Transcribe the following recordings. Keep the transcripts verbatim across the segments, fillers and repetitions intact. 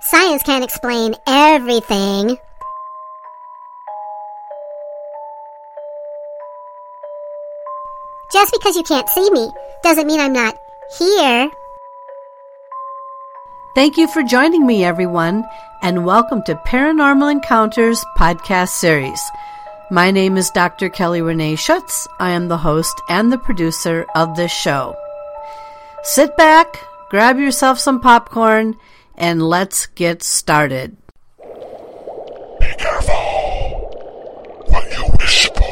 Science can't explain everything. Just because you can't see me doesn't mean I'm not here. Thank you for joining me, everyone, and welcome to Paranormal Encounters podcast series. My name is Doctor Kelly Renee Schutz. I am the host and the producer of this show. Sit back, grab yourself some popcorn, and let's get started. Be careful what you wish for.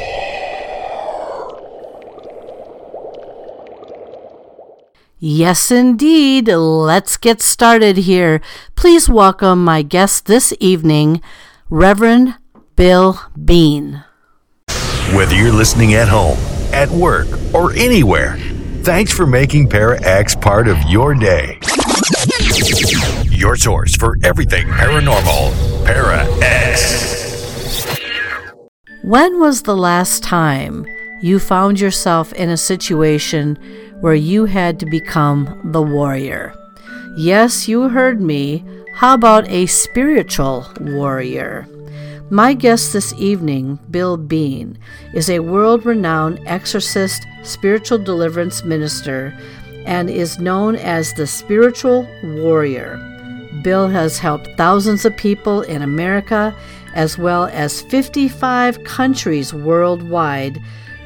Yes, indeed. Let's get started here. Please welcome my guest this evening, Reverend Bill Bean. Whether you're listening at home, at work, or anywhere, thanks for making Para-X part of your day. Your source for everything paranormal, Para-X. When was the last time you found yourself in a situation where you had to become the warrior? Yes, you heard me. How about a spiritual warrior? My guest this evening, Bill Bean, is a world-renowned exorcist, spiritual deliverance minister, and is known as the Spiritual Warrior. Bill has helped thousands of people in America, as well as fifty-five countries worldwide,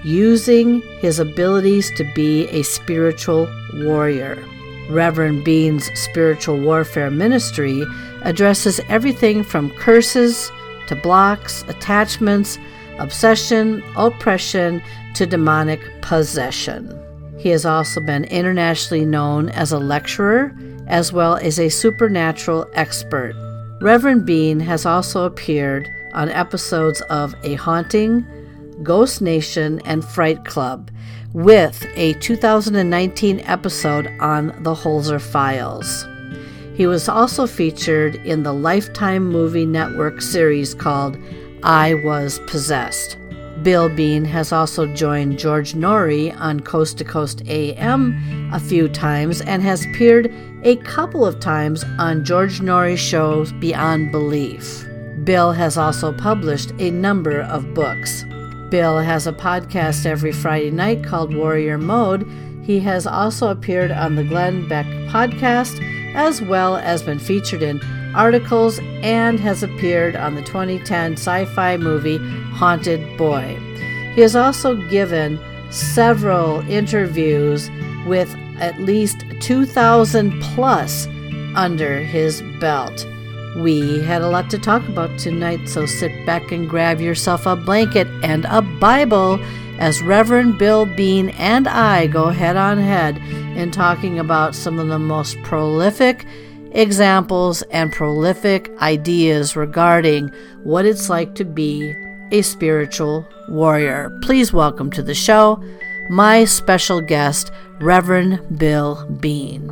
using his abilities to be a spiritual warrior. Reverend Bean's spiritual warfare ministry addresses everything from curses to blocks, attachments, obsession, oppression, to demonic possession. He has also been internationally known as a lecturer, as well as a supernatural expert. Reverend Bean has also appeared on episodes of A Haunting, Ghost Nation, and Fright Club, with a two thousand nineteen episode on the Holzer Files. He was also featured in the Lifetime Movie Network series called I Was Possessed. Bill Bean has also joined George Noory on Coast to Coast A M a few times and has appeared a couple of times on George Noory's show Beyond Belief. Bill has also published a number of books. Bill has a podcast every Friday night called Warrior Mode. He has also appeared on the Glenn Beck podcast, as well as been featured in articles, and has appeared on the twenty ten sci-fi movie Haunted Boy. He has also given several interviews with at least two thousand plus under his belt. We had a lot to talk about tonight, so sit back and grab yourself a blanket and a Bible as Reverend Bill Bean and I go head on head in talking about some of the most prolific examples and prolific ideas regarding what it's like to be a spiritual warrior. Please welcome to the show my special guest, Reverend Bill Bean.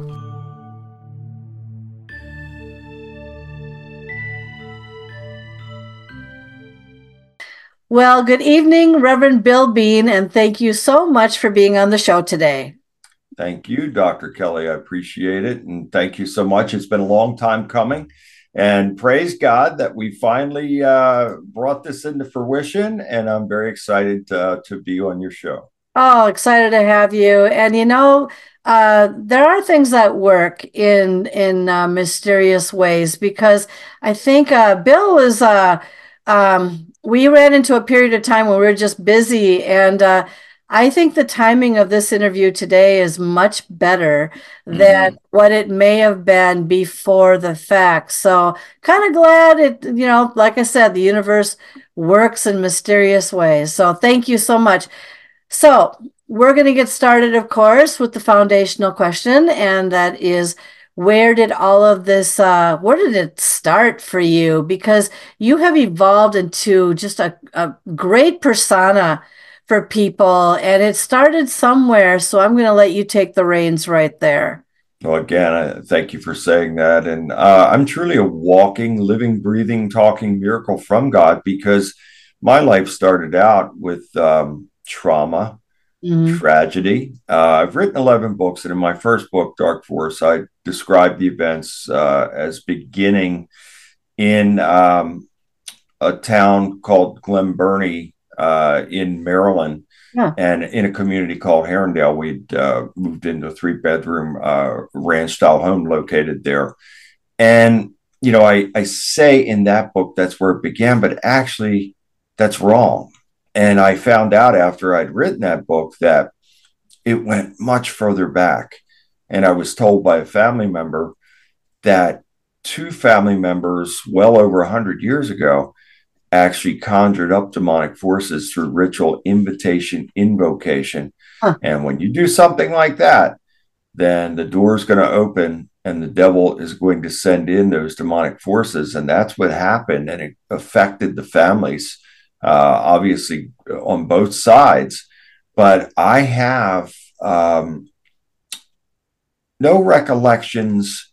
Well, good evening, Reverend Bill Bean, and thank you so much for being on the show today. Thank you, Doctor Kelly. I appreciate it. And thank you so much. It's been a long time coming. And praise God that we finally uh, brought this into fruition. And I'm very excited uh, to be on your show. Oh, excited to have you. And, you know, uh, there are things that work in, in uh, mysterious ways, because I think uh, Bill was... Uh, um, we ran into a period of time when we were just busy, and uh, I think the timing of this interview today is much better than mm-hmm. what it may have been before the fact. So kind of glad it, you know, like I said, the universe works in mysterious ways. So thank you so much. So we're going to get started, of course, with the foundational question, and that is, where did all of this, uh, where did it start for you? Because you have evolved into just a, a great persona for people, and it started somewhere. So I'm going to let you take the reins right there. Well, again, I thank you for saying that. And uh, I'm truly a walking, living, breathing, talking miracle from God, because my life started out with um, trauma, Mhm. tragedy. Uh, I've written eleven books, and in my first book, Dark Force, I described the events uh, as beginning in um, a town called Glen Burnie uh, in Maryland. Yeah. And in a community called Herondale, we'd uh, moved into a three bedroom uh, ranch style home located there. And, you know, I, I say in that book that's where it began, but actually that's wrong. And I found out after I'd written that book that it went much further back. And I was told by a family member that two family members well over one hundred years ago actually conjured up demonic forces through ritual invitation, invocation. Huh. And when you do something like that, then the door is going to open and the devil is going to send in those demonic forces. And that's what happened. And it affected the families, uh, obviously, on both sides. But I have um, no recollections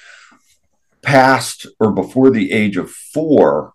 past or before the age of four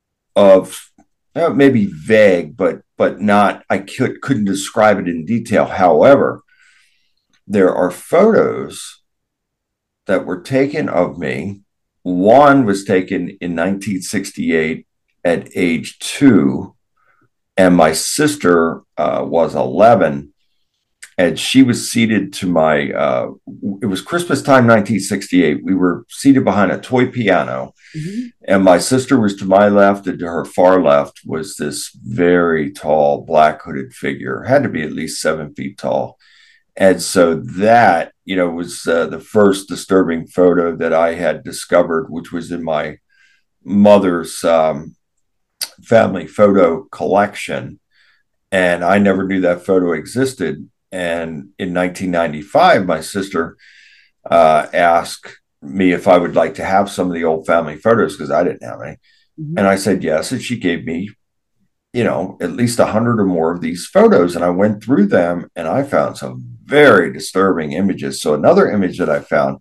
of uh, maybe vague, but but not, I could, couldn't describe it in detail. However, there are photos that were taken of me. One was taken in nineteen sixty-eight at age two, and my sister uh, was eleven, and she was seated to my, uh, it was Christmas time, nineteen sixty-eight. We were seated behind a toy piano, mm-hmm. and my sister was to my left, and to her far left was this very tall, black hooded figure, had to be at least seven feet tall. And so that, you know, was uh, the first disturbing photo that I had discovered, which was in my mother's um, family photo collection. And I never knew that photo existed. And in nineteen ninety-five, my sister uh, asked me if I would like to have some of the old family photos because I didn't have any. Mm-hmm. And I said yes. And she gave me, you know, at least a hundred or more of these photos. And I went through them and I found some very disturbing images. So another image that I found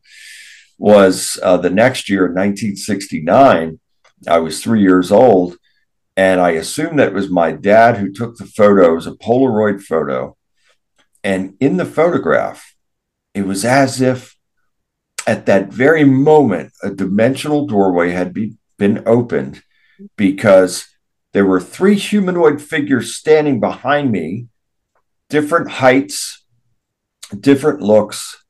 was uh, the next year, in nineteen sixty-nine. I was three years old. And I assumed that it was my dad who took the photo. It was a Polaroid photo. And in the photograph, it was as if at that very moment, a dimensional doorway had be, been opened because there were three humanoid figures standing behind me, different heights, different looks.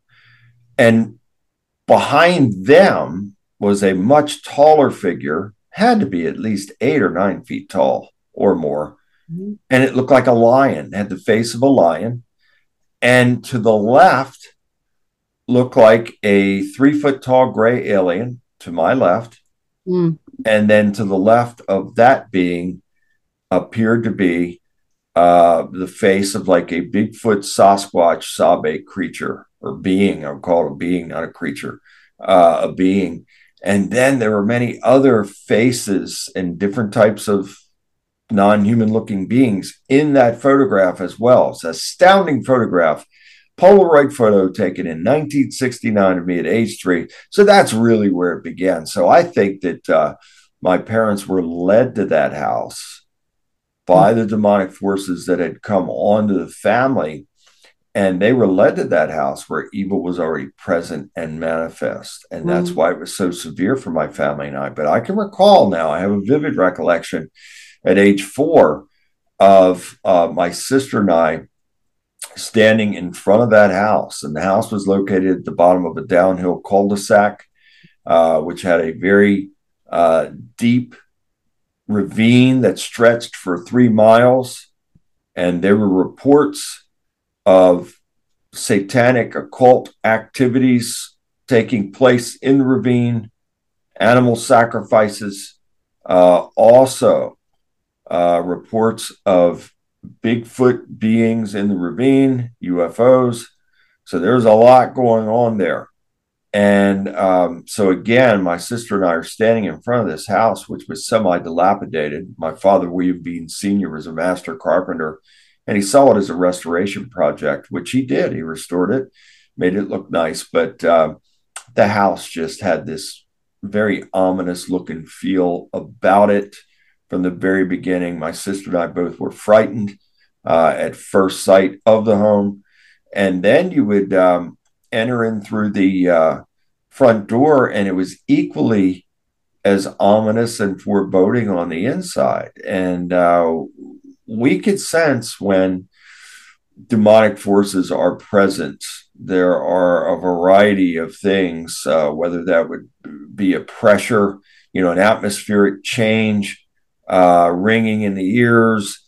And behind them was a much taller figure, had to be at least eight or nine feet tall or more. Mm-hmm. And it looked like a lion, had the face of a lion. And to the left looked like a three foot tall gray alien to my left. Mm. And then to the left of that being appeared to be uh, the face of like a Bigfoot Sasquatch Sabe creature or being. I would call it a being, not a creature, uh, a being. And then there were many other faces and different types of non-human looking beings in that photograph as well. It's an astounding photograph. Polaroid photo taken in nineteen sixty-nine of me at age three. So that's really where it began. So I think that uh, my parents were led to that house by the demonic forces that had come onto the family. And they were led to that house where evil was already present and manifest. And that's why it was so severe for my family and I. But I can recall now, I have a vivid recollection at age four of uh, my sister and I standing in front of that house. And the house was located at the bottom of a downhill cul-de-sac, uh, which had a very uh, deep ravine that stretched for three miles. And there were reports of satanic occult activities taking place in the ravine, animal sacrifices, uh, also uh, reports of Bigfoot beings in the ravine, U F Os. So there's a lot going on there. And um, so again, my sister and I are standing in front of this house, which was semi-dilapidated. My father, William Bean Senior, was a master carpenter, and he saw it as a restoration project, which he did. He restored it, made it look nice. But uh, the house just had this very ominous look and feel about it from the very beginning. My sister and I both were frightened. uh, at first sight of the home. And then you would um, enter in through the uh, front door, and it was equally as ominous and foreboding on the inside. And uh, we could sense when demonic forces are present. There are a variety of things, uh, whether that would be a pressure, you know, an atmospheric change, uh, ringing in the ears,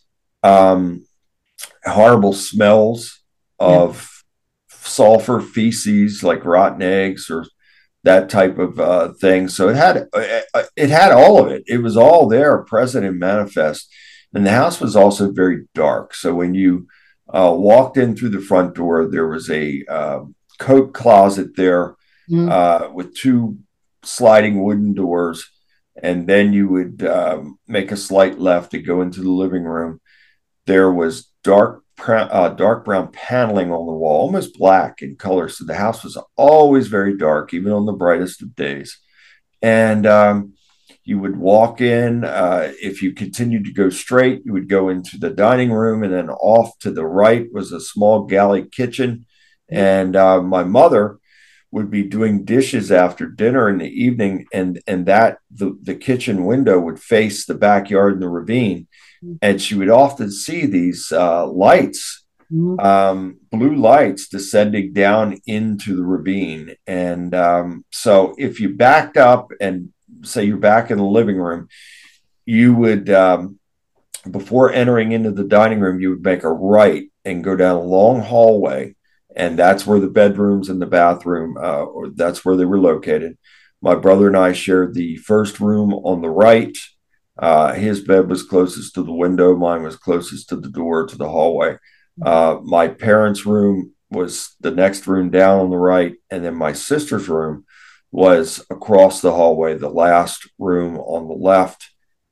um, horrible smells of yeah. sulfur, feces, like rotten eggs or that type of uh, thing. So it had it had all of it. It was all there, present and manifest. And the house was also very dark. So when you uh, walked in through the front door, there was a uh, coat closet there mm. uh, with two sliding wooden doors. And then you would um, make a slight left to go into the living room. There was dark, uh, dark brown paneling on the wall, almost black in color. So the house was always very dark, even on the brightest of days. And um, you would walk in. Uh, if you continued to go straight, you would go into the dining room, and then off to the right was a small galley kitchen. And uh, my mother would be doing dishes after dinner in the evening, and and that the, the kitchen window would face the backyard and the ravine. And she would often see these uh, lights, um, blue lights descending down into the ravine. And um, so if you backed up and say you're back in the living room, you would, um, before entering into the dining room, you would make a right and go down a long hallway. And that's where the bedrooms and the bathroom, uh, or that's where they were located. My brother and I shared the first room on the right. Uh, his bed was closest to the window. Mine was closest to the door to the hallway. Uh, my parents' room was the next room down on the right. And then my sister's room was across the hallway, the last room on the left.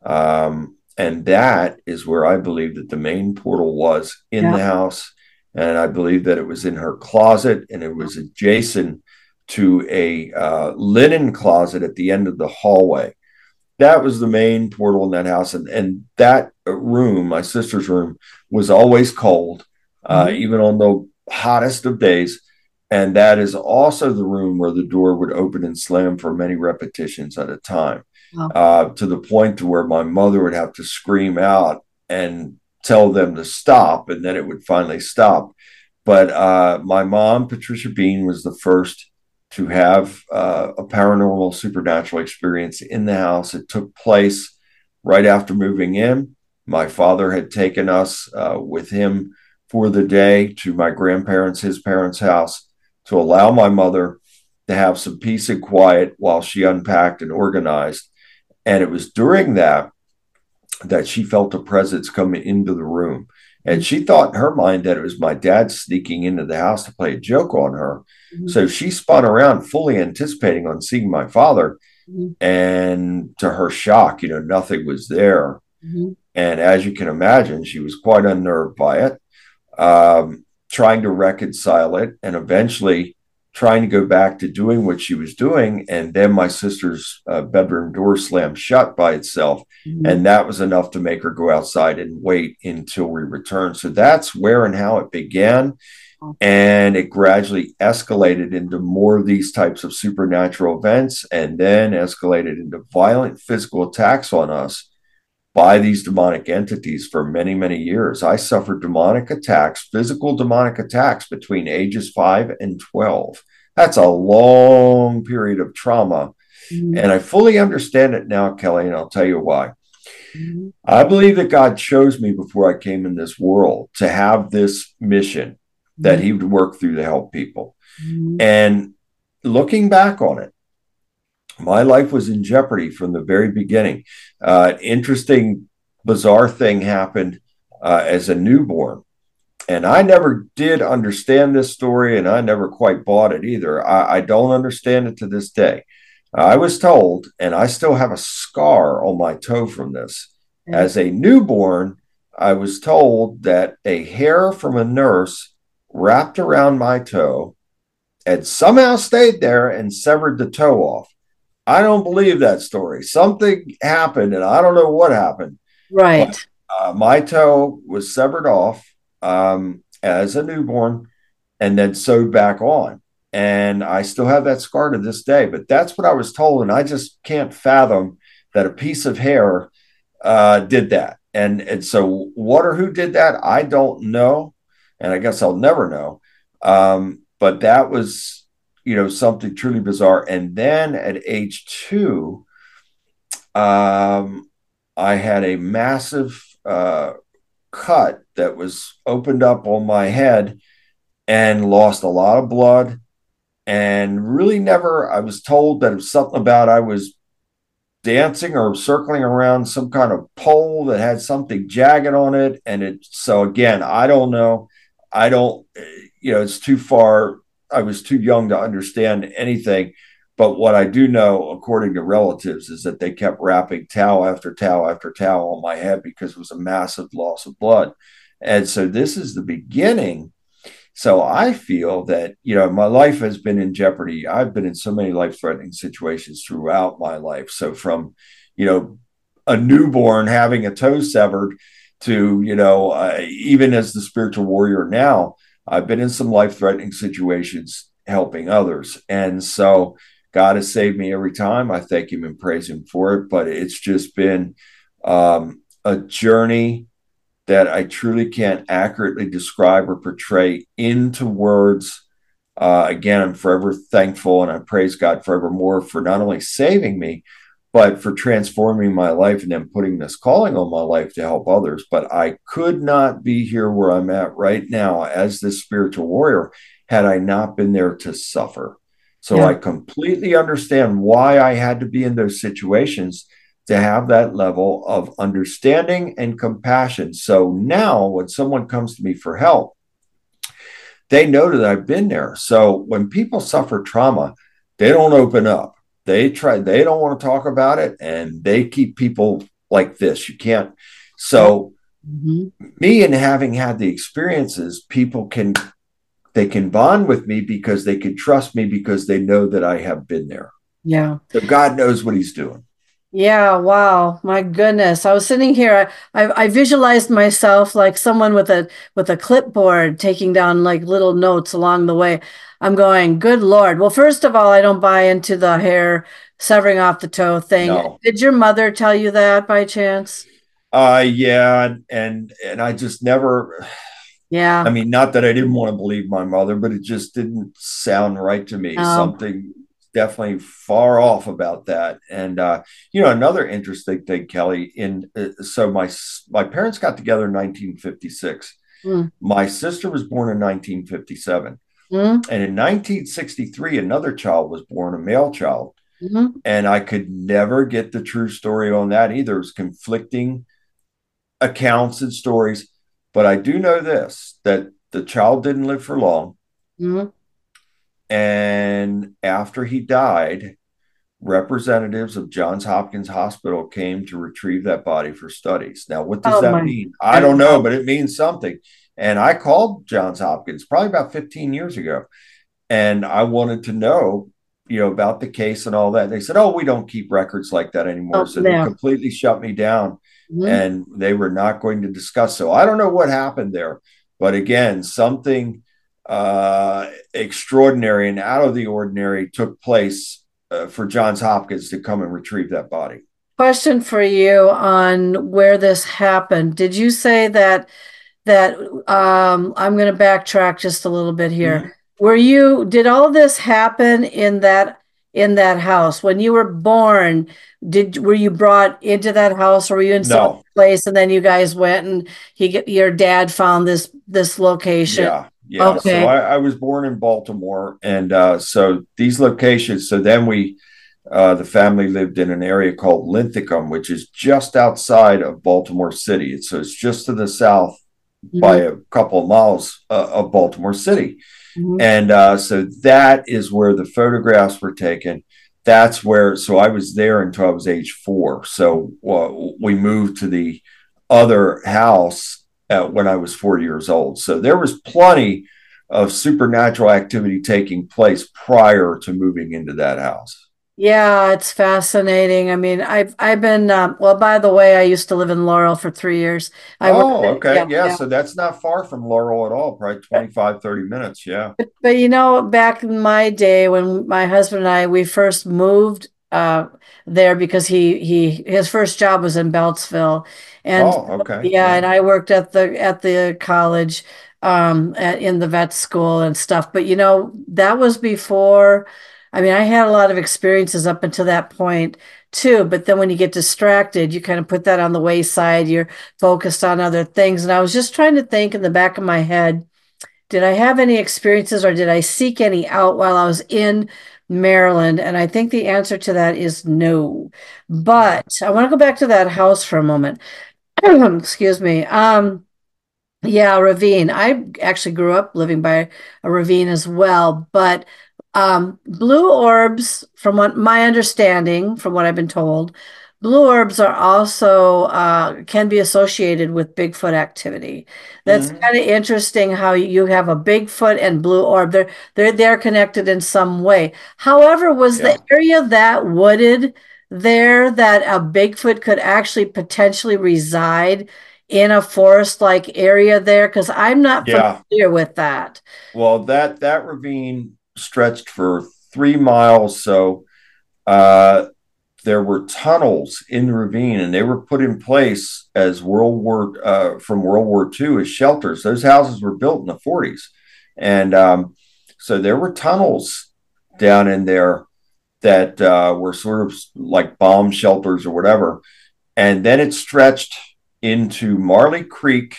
Um, and that is where I believe that the main portal was in yeah. the house. And I believe that it was in her closet, and it was adjacent to a uh, linen closet at the end of the hallway. That was the main portal in that house. And, and that room, my sister's room, was always cold, uh, mm-hmm. even on the hottest of days. And that is also the room where the door would open and slam for many repetitions at a time, wow. uh, to the point to where my mother would have to scream out and tell them to stop, and then it would finally stop. But uh, my mom, Patricia Bean, was the first to have uh, a paranormal supernatural experience in the house. It took place right after moving in. My father had taken us uh, with him for the day to my grandparents, his parents' house, to allow my mother to have some peace and quiet while she unpacked and organized. And it was during that that she felt a presence coming into the room. And she thought in her mind that it was my dad sneaking into the house to play a joke on her. Mm-hmm. So she spun around fully anticipating on seeing my father. Mm-hmm. And to her shock, you know, nothing was there. Mm-hmm. And as you can imagine, she was quite unnerved by it, um, trying to reconcile it, and eventually trying to go back to doing what she was doing. And then my sister's uh, bedroom door slammed shut by itself. Mm-hmm. And that was enough to make her go outside and wait until we returned. So that's where and how it began. And it gradually escalated into more of these types of supernatural events, and then escalated into violent physical attacks on us by these demonic entities for many, many years. I suffered demonic attacks, physical demonic attacks between ages five and twelve. That's a long period of trauma. Mm-hmm. And I fully understand it now, Kelly, and I'll tell you why. Mm-hmm. I believe that God chose me before I came in this world to have this mission mm-hmm. that he would work through to help people. Mm-hmm. And looking back on it, my life was in jeopardy from the very beginning. Uh, interesting, bizarre thing happened uh, as a newborn. And I never did understand this story, and I never quite bought it either. I, I don't understand it to this day. I was told, and I still have a scar on my toe from this. Mm-hmm. As a newborn, I was told that a hair from a nurse wrapped around my toe had somehow stayed there and severed the toe off. I don't believe that story. Something happened, and I don't know what happened. Right. Uh, my toe was severed off um, as a newborn and then sewed back on. And I still have that scar to this day. But that's what I was told. And I just can't fathom that a piece of hair uh, did that. And, and so what or who did that, I don't know. And I guess I'll never know. Um, but that was, you know, something truly bizarre. And then at age two, um, I had a massive uh, cut that was opened up on my head and lost a lot of blood. And really never, I was told that it was something about I was dancing or circling around some kind of pole that had something jagged on it. And it, so again, I don't know. I don't, you know, it's too far. I was too young to understand anything. But what I do know, according to relatives, is that they kept wrapping towel after towel after towel on my head because it was a massive loss of blood. And so this is the beginning. So I feel that, you know, my life has been in jeopardy. I've been in so many life-threatening situations throughout my life. So from, you know, a newborn having a toe severed to, you know, uh, even as the spiritual warrior now, I've been in some life-threatening situations helping others. And so God has saved me every time. I thank him and praise him for it. But it's just been um, a journey that I truly can't accurately describe or portray into words. Uh, again, I'm forever thankful and I praise God forevermore for not only saving me, but for transforming my life and then putting this calling on my life to help others. But I could not be here where I'm at right now as this spiritual warrior had I not been there to suffer. So yeah. I completely understand why I had to be in those situations to have that level of understanding and compassion. So now when someone comes to me for help, they know that I've been there. So when people suffer trauma, they don't open up. They try, they don't want to talk about it, and they keep people like this. You can't. So mm-hmm. me and having had the experiences, people can, they can bond with me because they can trust me because they know that I have been there. Yeah. So God knows what he's doing. Yeah. Wow. My goodness. I was sitting here. I, I visualized myself like someone with a, with a clipboard taking down like little notes along the way. I'm going, good Lord. Well, first of all, I don't buy into the hair severing off the toe thing. No. Did your mother tell you that by chance? Uh, yeah. And, and I just never, yeah. I mean, not that I didn't want to believe my mother, but it just didn't sound right to me. No. Something definitely far off about that. And, uh, you know, another interesting thing, Kelly, in, uh, so my, my parents got together in nineteen fifty-six. Mm. My sister was born in nineteen fifty-seven. Mm. And in nineteen sixty-three, another child was born, a male child. Mm-hmm. And I could never get the true story on that either. It was conflicting accounts and stories. But I do know this, that the child didn't live for long. Mm-hmm. And after he died, representatives of Johns Hopkins Hospital came to retrieve that body for studies. Now, what does oh that mean? I don't know, but it means something. And I called Johns Hopkins probably about fifteen years ago. And I wanted to know, you know, about the case and all that. And they said, oh, we don't keep records like that anymore. Oh, so yeah. They completely shut me down. Mm-hmm. And they were not going to discuss. So I don't know what happened there. But again, something uh, extraordinary and out of the ordinary took place uh, for Johns Hopkins to come and retrieve that body. Question for you on where this happened. Did you say that that um, I'm going to backtrack just a little bit here. Mm-hmm. Were you, did all this happen in that, in that house when you were born? Did, were you brought into that house or were you in some no. place and then you guys went and he, your dad found this, this location? Yeah. Yeah. Okay. So I, I was born in Baltimore. And uh, so these locations, so then we, uh, the family lived in an area called Linthicum, which is just outside of Baltimore City. It's, so it's just to the south. Mm-hmm. By a couple of miles uh, of Baltimore City. Mm-hmm. And uh, so that is where the photographs were taken. That's where, so I was there until I was age four. So uh, we moved to the other house uh, when I was four years old. So there was plenty of supernatural activity taking place prior to moving into that house. Yeah, it's fascinating. I mean, I've I've been um, well. By the way, I used to live in Laurel for three years. I worked. Oh, okay. Yeah, Yeah, yeah. so that's not far from Laurel at all, probably twenty-five, thirty minutes. Yeah. But you know, back in my day when my husband and I we first moved uh there because he he his first job was in Beltsville. And Oh, okay. yeah, Yeah. and I worked at the at the college um at, in the vet school and stuff. But you know, that was before. I mean, I had a lot of experiences up until that point too, but then when you get distracted, you kind of put that on the wayside. You're focused on other things. And I was just trying to think in the back of my head, did I have any experiences or did I seek any out while I was in Maryland? And I think the answer to that is no. But I want to go back to that house for a moment. Excuse me. Um, yeah, ravine. I actually grew up living by a ravine as well, but um, blue orbs, from what my understanding, from what I've been told, blue orbs are also uh, can be associated with Bigfoot activity. That's Hmm. kind of interesting how you have a Bigfoot and blue orb. They're they're they're connected in some way. However, was the Yeah. area that wooded there that a Bigfoot could actually potentially reside in a forest-like area there? Because I'm not Yeah. familiar with that. Well, that that ravine stretched for three miles. So uh, there were tunnels in the ravine, and they were put in place as World War uh, from World War Two as shelters. Those houses were built in the forties, and um, so there were tunnels down in there that uh, were sort of like bomb shelters or whatever. And then it stretched into Marley Creek,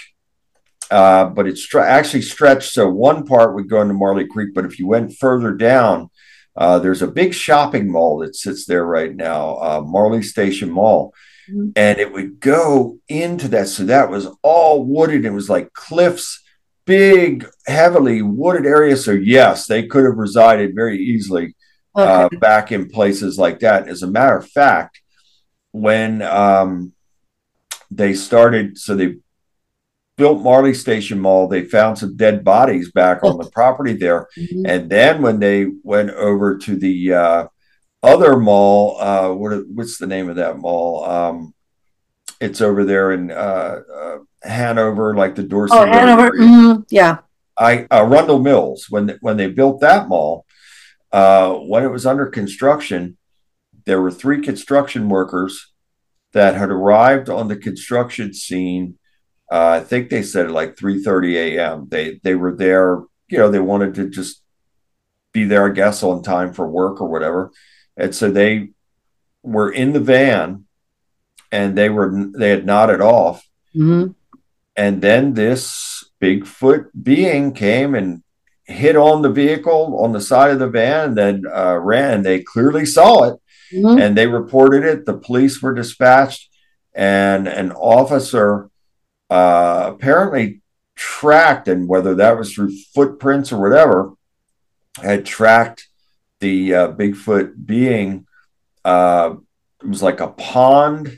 uh, but it stre- actually stretched. So one part would go into Marley Creek, but if you went further down, uh, there's a big shopping mall that sits there right now, uh, Marley Station Mall, Mhm. and it would go into that. So that was all wooded. It was like cliffs, big, heavily wooded area. So yes, they could have resided very easily uh, Okay. back in places like that. As a matter of fact, when um, they started, so they built Marley Station Mall. They found some dead bodies back on the property there. Mhm. And then when they went over to the uh, other mall, uh, what, what's the name of that mall? Um, it's over there in uh, uh, Hanover, like the Oh, Dorsey Road Hanover. area. Mhm. Yeah. I uh, Rundle Mills. When when they built that mall, uh, when it was under construction, there were three construction workers that had arrived on the construction scene. Uh, I think they said at like three thirty a m. They they were there, you know, they wanted to just be there, I guess, on time for work or whatever. And so they were in the van and they were they had nodded off. Mhm. And then this Bigfoot being came and hit on the vehicle on the side of the van and then uh, ran. They clearly saw it Mhm. and they reported it. The police were dispatched, and an officer uh, apparently tracked, and whether that was through footprints or whatever, had tracked the uh, Bigfoot being. Uh, it was like a pond,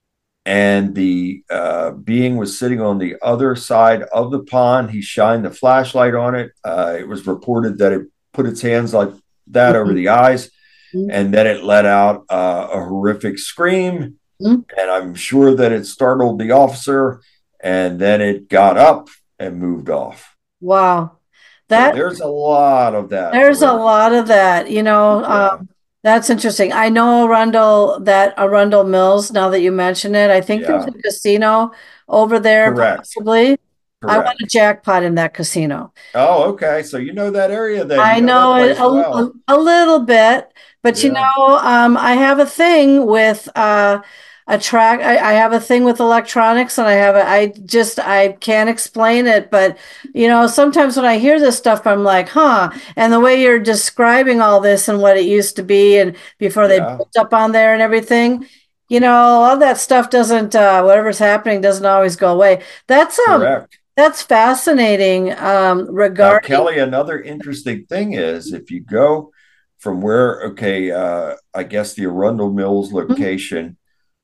and the uh, being was sitting on the other side of the pond. He shined the flashlight on it. Uh, it was reported that it put its hands like that over Mhm. the eyes, Mhm. and then it let out uh, a horrific scream. Mhm. And I'm sure that it startled the officer, and then it got up and moved off. Wow. So That there's a lot of that there's a around. lot of that, you know. Yeah, Um, that's interesting. I know Arundel that Arundel Mills, now that you mention it, I think there's a yeah, casino over there, correct, possibly. I want a correct. jackpot in that casino. Oh, okay. So you know that area then. You I know that know it place a, a, well. a little bit, but you Yeah, know, um, I have a thing with uh, a track. I, I have a thing with electronics, and I have a, I just I can't explain it, but you know, sometimes when I hear this stuff, I'm like, huh. And the way you're describing all this and what it used to be, and before they yeah, built up on there and everything, you know, all that stuff doesn't. Uh, whatever's happening doesn't always go away. That's um. correct. That's fascinating um, Now, regarding. Kelly, another interesting thing is if you go from where, okay, uh, I guess the Arundel Mills location,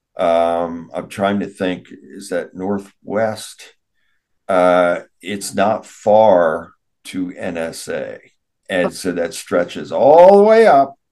um, I'm trying to think, is that northwest? Uh, it's not far to N S A. And so that stretches all the way up.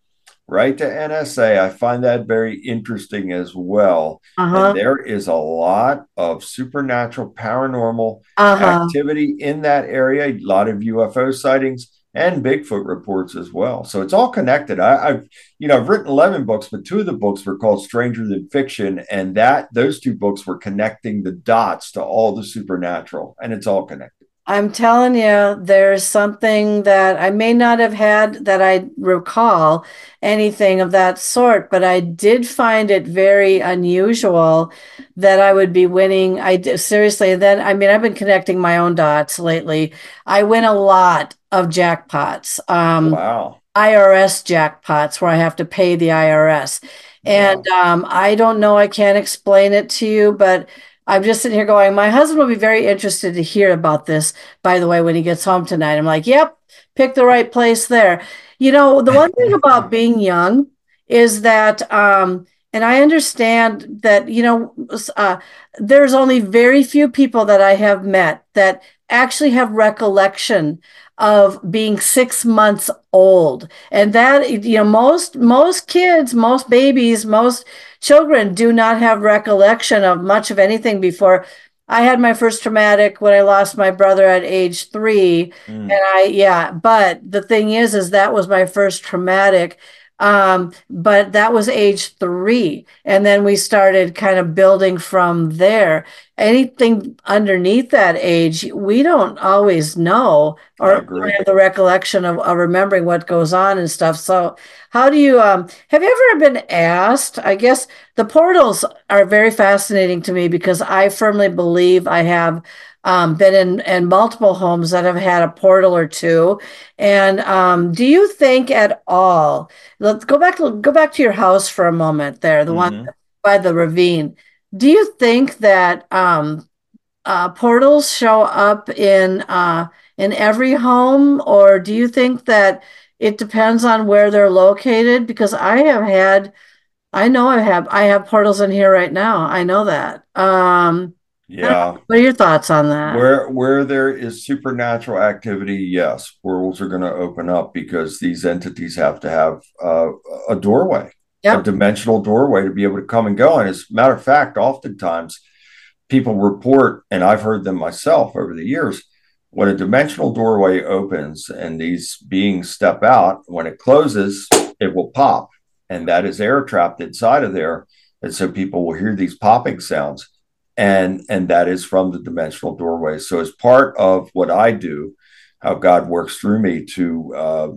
right to N S A. I find that very interesting as well. And Uh-huh. there is a lot of supernatural, paranormal Uh-huh. activity in that area, a lot of U F O sightings and Bigfoot reports as well. So it's all connected. I, I've, you know, I've written eleven books, but two of the books were called Stranger Than Fiction. And that those two books were connecting the dots to all the supernatural, and it's all connected. I'm telling you, there's something that I may not have had that I recall anything of that sort, but I did find it very unusual that I would be winning. I did, seriously, then I mean, I've been connecting my own dots lately. I win a lot of jackpots. Um, Wow. I R S jackpots where I have to pay the I R S. Yeah. And um, I don't know, I can't explain it to you, but I'm just sitting here going, my husband will be very interested to hear about this, by the way, when he gets home tonight. I'm like, yep, pick the right place there. You know, the one thing about being young is that, um, and I understand that, you know, uh, there's only very few people that I have met that actually have recollection of being six months old. And that, you know, most most kids, most babies, most children do not have recollection of much of anything before. I had my first traumatic when I lost my brother at age three. Mm. And I, yeah, but the thing is, is that was my first traumatic. Um, but that was age three. And then we started kind of building from there. Anything underneath that age, we don't always know I or agree. have the recollection of, of remembering what goes on and stuff. So how do you, um, have you ever been asked? I guess the portals are very fascinating to me because I firmly believe I have um, been in, in multiple homes that have had a portal or two. And um, do you think at all, let's go back to go back to your house for a moment there, the one Hmm. by the ravine. Do you think that um, uh, portals show up in uh, in every home, or do you think that it depends on where they're located? Because I have had, I know I have, I have portals in here right now. I know that. Um, I don't know. Yeah. What are your thoughts on that? Where where there is supernatural activity, yes, portals are going to open up because these entities have to have uh, a doorway, a Yep. dimensional doorway to be able to come and go. And as a matter of fact, oftentimes people report, and I've heard them myself over the years, when a dimensional doorway opens and these beings step out, when it closes, it will pop, and that is air trapped inside of there. And so people will hear these popping sounds, and and that is from the dimensional doorway. So as part of what I do, how God works through me to uh,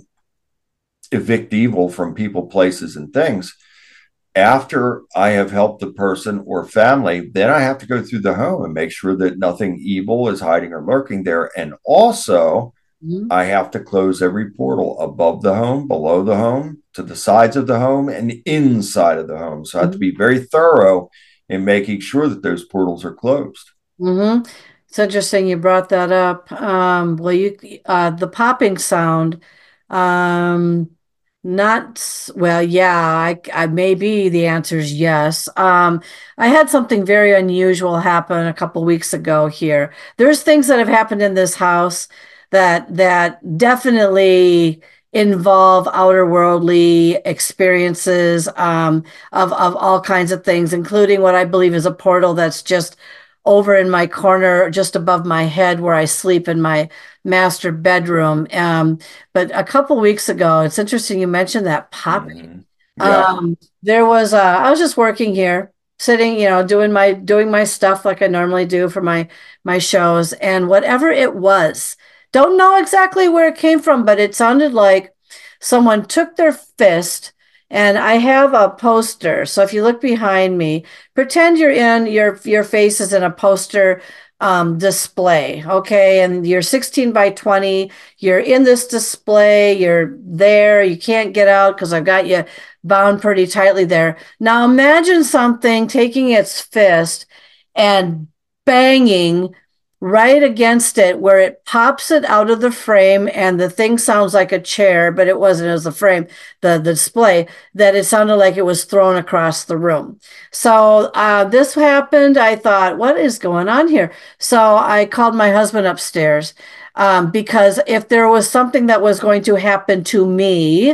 evict evil from people, places, and things, after I have helped the person or family, then I have to go through the home and make sure that nothing evil is hiding or lurking there. And also, Mhm. I have to close every portal above the home, below the home, to the sides of the home, and inside of the home. So I have to be very thorough in making sure that those portals are closed. Mm-hmm. It's interesting you brought that up. Um, well, you uh, the popping sound, um, not s- well, yeah, I, I maybe the answer is yes. Um, I had something very unusual happen a couple weeks ago here. There's things that have happened in this house that that definitely involve outer worldly experiences um, of of all kinds of things, including what I believe is a portal that's just over in my corner just above my head where I sleep in my master bedroom. Um, but a couple weeks ago, it's interesting you mentioned that popping. Mhm. Yeah. Um, there was uh, I was just working here, sitting, you know, doing my doing my stuff like I normally do for my my shows, and whatever it was, don't know exactly where it came from, but it sounded like someone took their fist. And I have a poster. So if you look behind me, pretend you're in your your face is in a poster um, display, okay? And you're sixteen by twenty. You're in this display. You're there. You can't get out because I've got you bound pretty tightly there. Now imagine something taking its fist and banging right against it where it pops it out of the frame and the thing sounds like a chair, but it wasn't, it was the frame, the, the display, that it sounded like it was thrown across the room. So uh, this happened. I thought, what is going on here? So I called my husband upstairs um, because if there was something that was going to happen to me,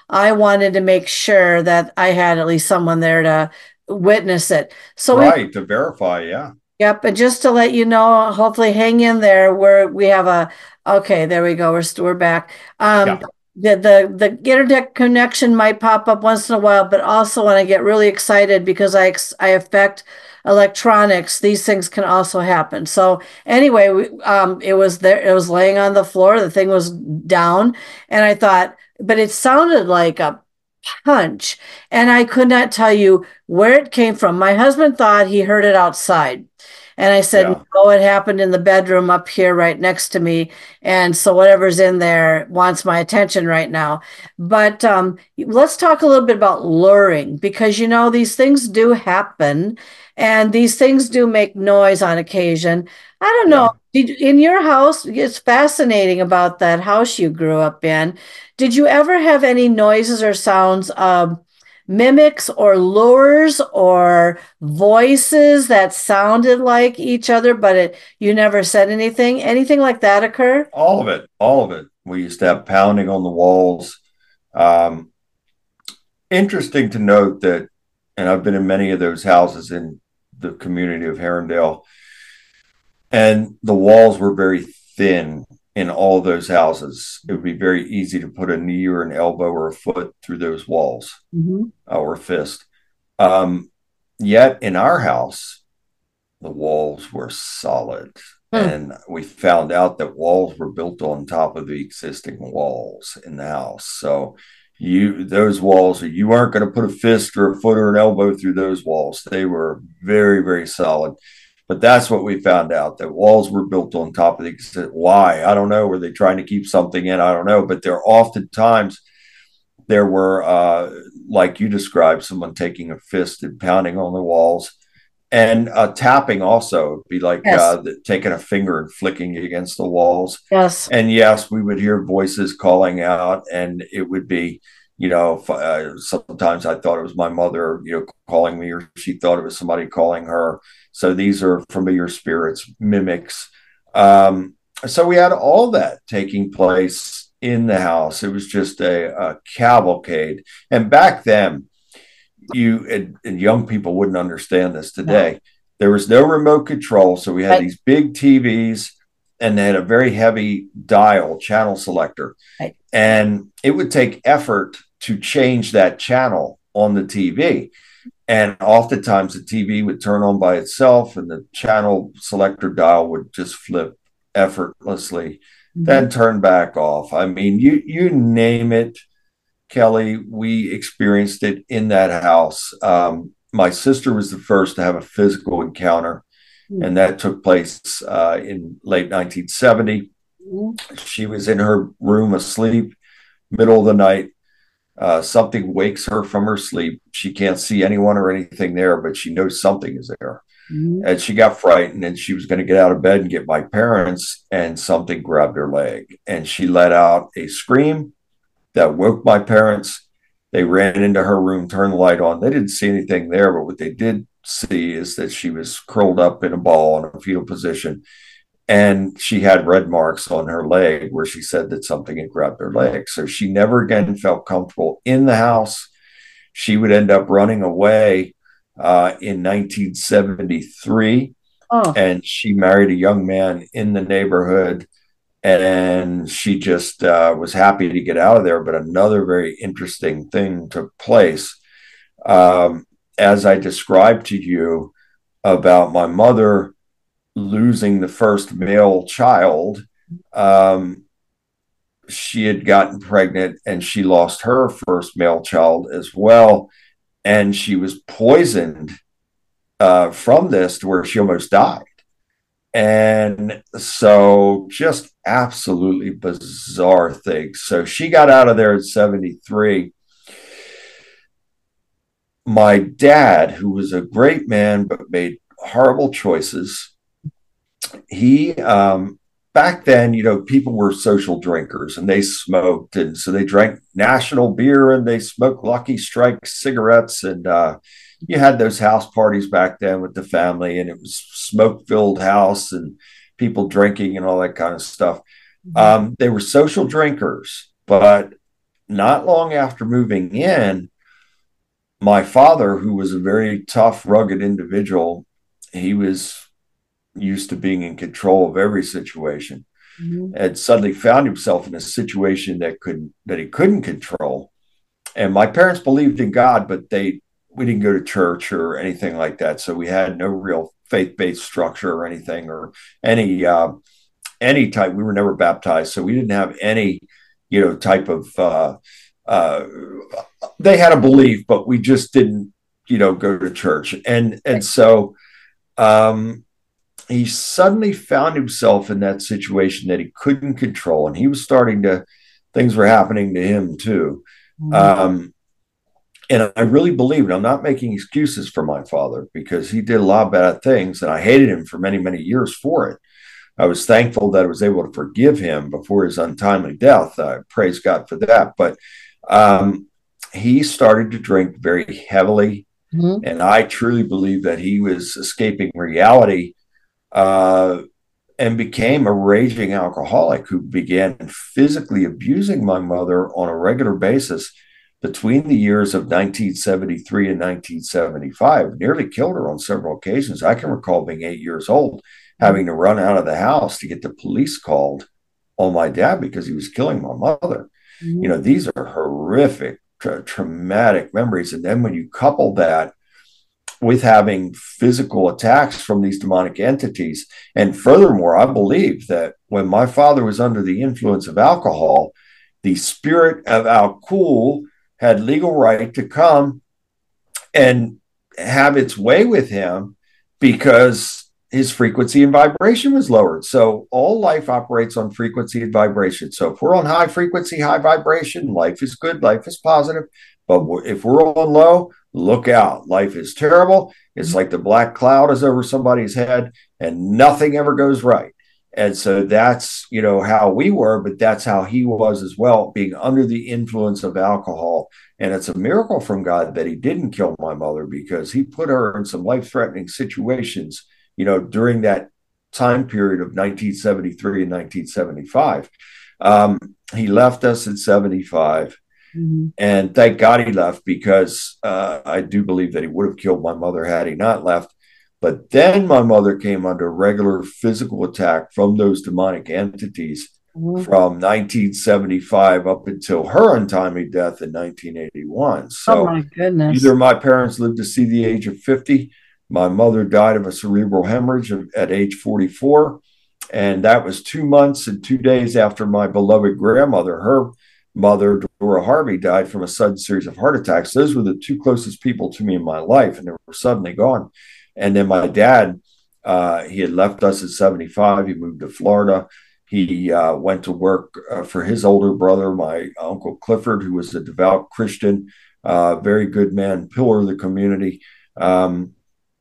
I wanted to make sure that I had at least someone there to witness it. So we Right, to verify, yeah. Yep, and just to let you know, hopefully hang in there. Where we have a okay, there we go. We're we're back. Um, Yeah. the the the internet connection might pop up once in a while, but also when I get really excited because I ex- I affect electronics, these things can also happen. So anyway, we, um, it was there. It was laying on the floor. The thing was down, and I thought, but it sounded like a punch, and I could not tell you where it came from. My husband thought he heard it outside. And I said, Yeah. no, it happened in the bedroom up here right next to me. And so whatever's in there wants my attention right now. But um, let's talk a little bit about luring, because, you know, these things do happen and these things do make noise on occasion. I don't know. Yeah. Did, in your house, it's fascinating about that house you grew up in. Did you ever have any noises or sounds of mimics or lures or voices that sounded like each other, but it, you never said anything? Anything like that occur? All of it, all of it. We used to have pounding on the walls. Um, interesting to note that, and I've been in many of those houses in the community of Herondale, and the walls were very thin in all those houses. It would be very easy to put a knee or an elbow or a foot through those walls, Mm-hmm. uh, or a fist. Um, yet in our house, the walls were solid. Hmm. And we found out that walls were built on top of the existing walls in the house. So you those walls, you weren't going to put a fist or a foot or an elbow through those walls. They were very, very solid. But that's what we found out, that walls were built on top of the why? I don't know. Were they trying to keep something in? I don't know. But there oftentimes there were, uh, like you described, someone taking a fist and pounding on the walls. And uh, tapping also would be like Yes. uh, the, taking a finger and flicking against the walls. Yes. And yes, we would hear voices calling out, and it would be, you know, uh, sometimes I thought it was my mother, you know, calling me, or she thought it was somebody calling her. So these are familiar spirits, mimics. Um, so we had all that taking place in the house. It was just a, a cavalcade. And back then, you and, and young people wouldn't understand this today. No. There was no remote control. So we had right. these big T Vs, and they had a very heavy dial channel selector. Right. And it would take effort to change that channel on the T V. And oftentimes the T V would turn on by itself, and the channel selector dial would just flip effortlessly, mm-hmm. then turn back off. I mean, you you name it, Kelly, we experienced it in that house. Um, my sister was the first to have a physical encounter, mm-hmm. and that took place uh, in late nineteen seventy. Mm-hmm. She was in her room asleep, middle of the night. Uh, something wakes her from her sleep. She can't see anyone or anything there, but she knows something is there. Mm-hmm. And she got frightened, and she was going to get out of bed and get my parents, and something grabbed her leg. And she let out a scream that woke my parents. They ran into her room, turned the light on. They didn't see anything there, but what they did see is that she was curled up in a ball in a fetal position. And she had red marks on her leg where she said that something had grabbed her leg. So she never again felt comfortable in the house. She would end up running away uh, in nineteen seventy-three. Oh. And she married a young man in the neighborhood. And she just uh, was happy to get out of there. But another very interesting thing took place. Um, as I described to you about my mother losing the first male child, um, she had gotten pregnant, and she lost her first male child as well. And she was poisoned uh, from this to where she almost died. And so just absolutely bizarre things. So she got out of there in seventy-three. My dad, who was a great man but made horrible choices, he um, back then, you know, people were social drinkers, and they smoked, and so they drank National beer, and they smoked Lucky Strike cigarettes, and uh, you had those house parties back then with the family, and it was smoke-filled house and people drinking and all that kind of stuff. Mm-hmm. Um, they were social drinkers, but not long after moving in, my father, who was a very tough, rugged individual, he was used to being in control of every situation, mm-hmm. had suddenly found himself in a situation that could that he couldn't control. And my parents believed in God, but they we didn't go to church or anything like that, so we had no real faith-based structure or anything, or any uh, any type. We were never baptized, so we didn't have any, you know, type of. Uh, uh, they had a belief, but we just didn't, you know, go to church, and and so. Um, he suddenly found himself in that situation that he couldn't control. And he was starting to, things were happening to him too. Mm-hmm. Um, and I really believe it. I'm not making excuses for my father, because he did a lot of bad things and I hated him for many, many years for it. I was thankful that I was able to forgive him before his untimely death. I praise God for that. But um, he started to drink very heavily. Mm-hmm. And I truly believe that he was escaping reality, uh, and became a raging alcoholic who began physically abusing my mother on a regular basis between the years of nineteen seventy-three and nineteen seventy-five. Nearly killed her on several occasions. I can recall being eight years old, having to run out of the house to get the police called on my dad because he was killing my mother. Mm-hmm. You know, these are horrific, tra- traumatic memories. And then when you couple that with having physical attacks from these demonic entities. And furthermore, I believe that when my father was under the influence of alcohol, the spirit of Al-Kul had legal right to come and have its way with him because his frequency and vibration was lowered. So all life operates on frequency and vibration. So if we're on high frequency, high vibration, life is good, life is positive. But if we're on low, look out. Life is terrible. It's like the black cloud is over somebody's head and nothing ever goes right. And so that's, you know, how we were, but that's how he was as well, being under the influence of alcohol. And it's a miracle from God that he didn't kill my mother, because he put her in some life-threatening situations, you know, during that time period of nineteen seventy-three and nineteen seventy-five. Um, he left us in seventy-five. Mm-hmm. And thank God he left, because uh, I do believe that he would have killed my mother had he not left. But then my mother came under regular physical attack from those demonic entities, mm-hmm. from nineteen seventy-five up until her untimely death in nineteen eighty-one. So oh my goodness. Either my parents lived to see the age of fifty. My mother died of a cerebral hemorrhage at age forty-four. And that was two months and two days after my beloved grandmother, her mother, Dora Harvey, died from a sudden series of heart attacks. Those were the two closest people to me in my life, and they were suddenly gone. And then my dad, uh, he had left us at seventy-five. He moved to Florida. He uh, went to work uh, for his older brother, my Uncle Clifford, who was a devout Christian, uh, very good man, pillar of the community. Um,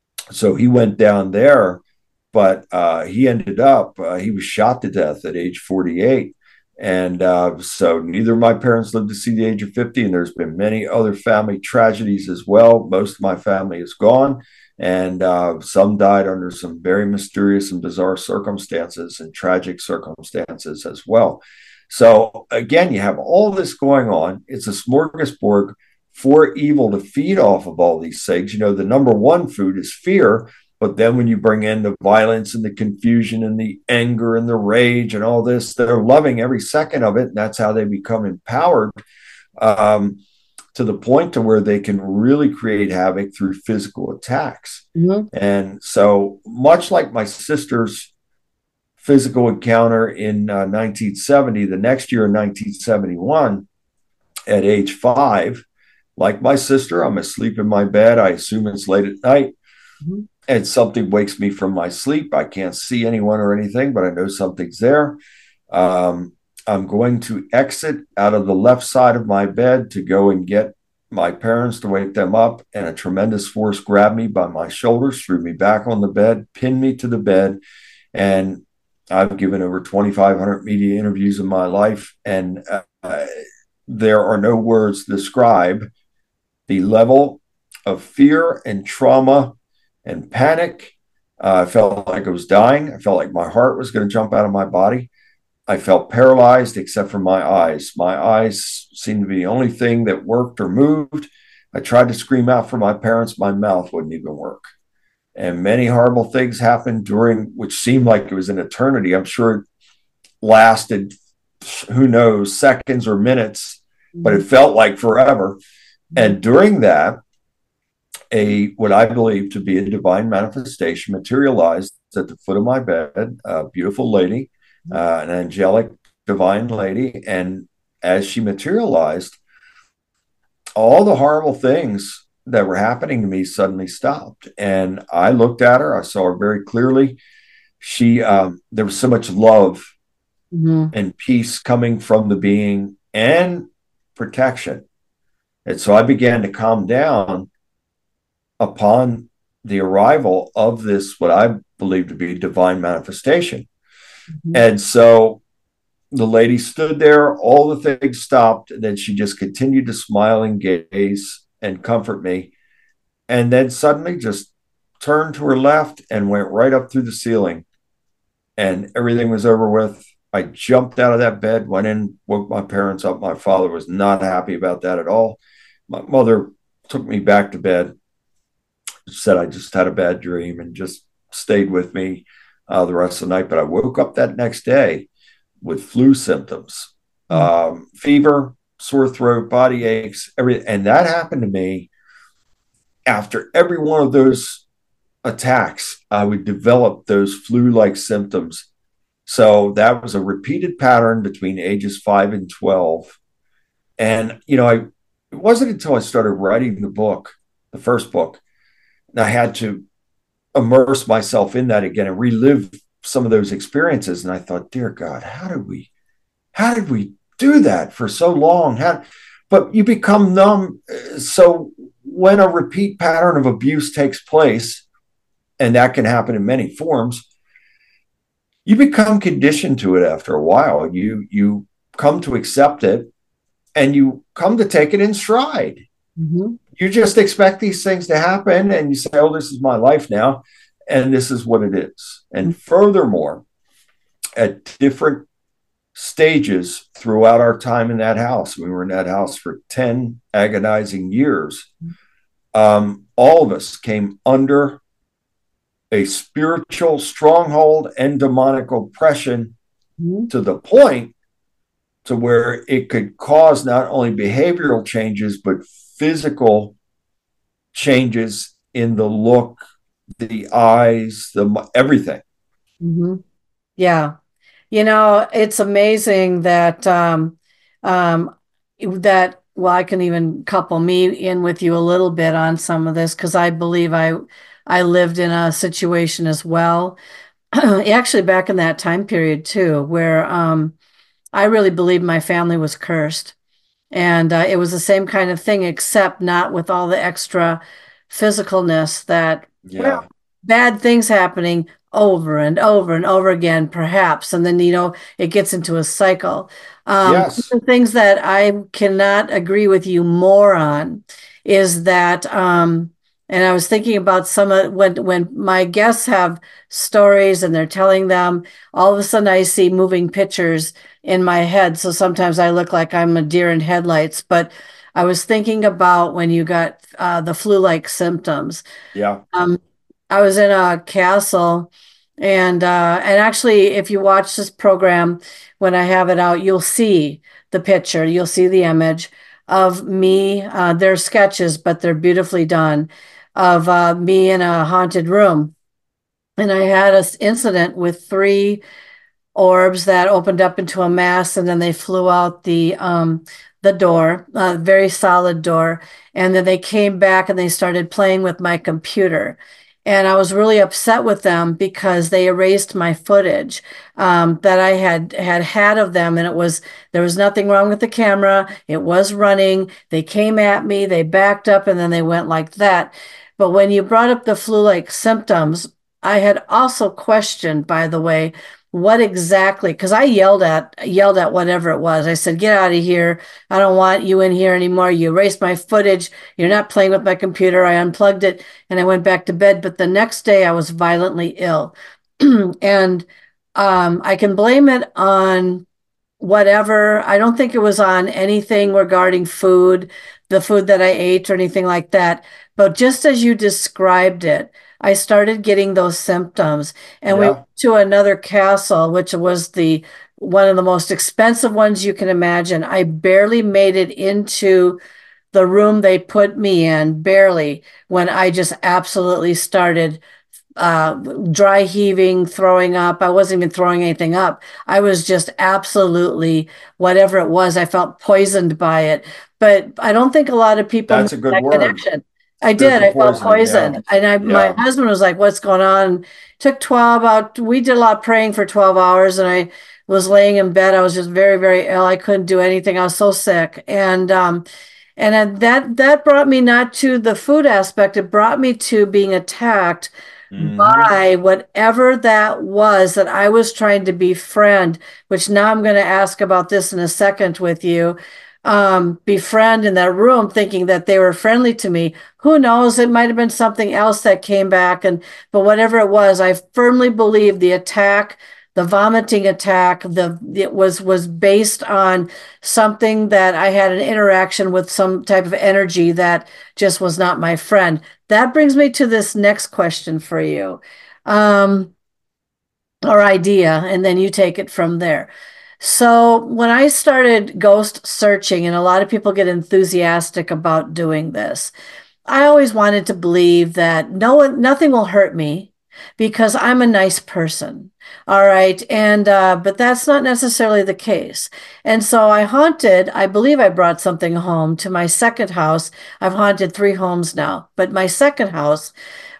so he went down there, but uh, he ended up, uh, he was shot to death at age forty-eight. And uh, so neither of my parents lived to see the age of fifty, and there's been many other family tragedies as well. Most of my family is gone, and uh, some died under some very mysterious and bizarre circumstances and tragic circumstances as well. So again, you have all this going on. It's a smorgasbord for evil to feed off of all these things. You know, the number one food is fear. But then when you bring in the violence and the confusion and the anger and the rage and all this, they're loving every second of it. And that's how they become empowered, um, to the point to where they can really create havoc through physical attacks. Mm-hmm. And so much like my sister's physical encounter in uh, nineteen seventy, the next year in nineteen seventy-one, at age five, like my sister, I'm asleep in my bed. I assume it's late at night. Mm-hmm. And something wakes me from my sleep. I can't see anyone or anything, but I know something's there. Um, I'm going to exit out of the left side of my bed to go and get my parents to wake them up. And a tremendous force grabbed me by my shoulders, threw me back on the bed, pinned me to the bed. And I've given over twenty-five hundred media interviews in my life. And uh, there are no words to describe the level of fear and trauma and panic. uh, I felt like I was dying. I felt like my heart was going to jump out of my body. I felt paralyzed except for my eyes. My eyes seemed to be the only thing that worked or moved. I tried to scream out for my parents. My mouth wouldn't even work. And many horrible things happened during, which seemed like it was an eternity. I'm sure it lasted, who knows, seconds or minutes, but it felt like forever. And during that, a what I believe to be a divine manifestation materialized at the foot of my bed, a beautiful lady, uh, an angelic divine lady. And as she materialized, all the horrible things that were happening to me suddenly stopped. And I looked at her, I saw her very clearly. She, um, there was so much love mm-hmm. and peace coming from the being and protection. And so I began to calm down upon the arrival of this, what I believe to be divine manifestation. Mm-hmm. And so the lady stood there, all the things stopped, and then she just continued to smile and gaze and comfort me. And then suddenly just turned to her left and went right up through the ceiling. And everything was over with. I jumped out of that bed, went in, woke my parents up. My father was not happy about that at all. My mother took me back to bed, said I just had a bad dream, and just stayed with me uh, the rest of the night. But I woke up that next day with flu symptoms, um, fever, sore throat, body aches, everything. And that happened to me after every one of those attacks. I would develop those flu-like symptoms. So that was a repeated pattern between ages five and twelve. And, you know, I, it wasn't until I started writing the book, the first book, and I had to immerse myself in that again and relive some of those experiences. And I thought, dear God, how did we, how did we do that for so long? How, but you become numb. So when a repeat pattern of abuse takes place, and that can happen in many forms, you become conditioned to it after a while. You, you come to accept it, and you come to take it in stride. Mm-hmm. You just expect these things to happen, and you say, oh, this is my life now, and this is what it is. And mm-hmm. furthermore, at different stages throughout our time in that house, we were in that house for ten agonizing years, um, all of us came under a spiritual stronghold and demonic oppression mm-hmm. to the point to where it could cause not only behavioral changes, but physical changes in the look, the eyes, the everything. Mm-hmm. Yeah. You know, it's amazing that, um, um, that, well, I can even couple me in with you a little bit on some of this, because I believe I, I lived in a situation as well, actually back in that time period too, where, um, I really believed my family was cursed. And uh, it was the same kind of thing, except not with all the extra physicalness that yeah. well, bad things happening over and over and over again, perhaps. And then, you know, it gets into a cycle. Um, yes. The things that I cannot agree with you more on is that, um, and I was thinking about some of when, when my guests have stories and they're telling them, all of a sudden I see moving pictures in my head. So sometimes I look like I'm a deer in headlights, but I was thinking about when you got uh, the flu-like symptoms. Yeah. Um, I was in a castle, and uh, and actually, if you watch this program, when I have it out, you'll see the picture, you'll see the image of me. Uh, they're sketches, but they're beautifully done, of uh, me in a haunted room. And I had an incident with three orbs that opened up into a mass, and then they flew out the um, the door, a very solid door. And then they came back and they started playing with my computer. And I was really upset with them because they erased my footage um, that I had had had of them. And it was, there was nothing wrong with the camera. It was running. They came at me, they backed up, and then they went like that. But when you brought up the flu-like symptoms, I had also questioned, by the way, what exactly, because I yelled at yelled at whatever it was. I said, get out of here. I don't want you in here anymore. You erased my footage. You're not playing with my computer. I unplugged it and I went back to bed. But the next day I was violently ill. And um, I can blame it on whatever. I don't think it was on anything regarding food, the food that I ate or anything like that. But just as you described it, I started getting those symptoms. And we Yeah. went to another castle, which was the one of the most expensive ones you can imagine. I barely made it into the room they put me in, barely, when I just absolutely started uh, dry heaving, throwing up. I wasn't even throwing anything up. I was just absolutely, whatever it was, I felt poisoned by it. But I don't think a lot of people That's a make good that word. connection. I did. Spiritual I felt poisoning. Yeah. poisoned. And I, my Yeah. husband was like, what's going on? Took twelve out. We did a lot of praying for twelve hours, and I was laying in bed. I was just very, very ill. I couldn't do anything. I was so sick. And, um, and uh, that that brought me not to the food aspect. It brought me to being attacked Mhm. by whatever that was that I was trying to befriend, which now I'm going to ask about this in a second with you. Um, befriend in that room, thinking that they were friendly to me. Who knows? It might have been something else that came back. And but whatever it was, I firmly believe the attack, the vomiting attack, the it was was based on something that I had an interaction with, some type of energy that just was not my friend. That brings me to this next question for you, um, or idea, and then you take it from there. So when I started ghost searching, and a lot of people get enthusiastic about doing this, I always wanted to believe that no one, nothing will hurt me because I'm a nice person. All right. And, uh, but that's not necessarily the case. And so I haunted, I believe I brought something home to my second house. I've haunted three homes now, but my second house,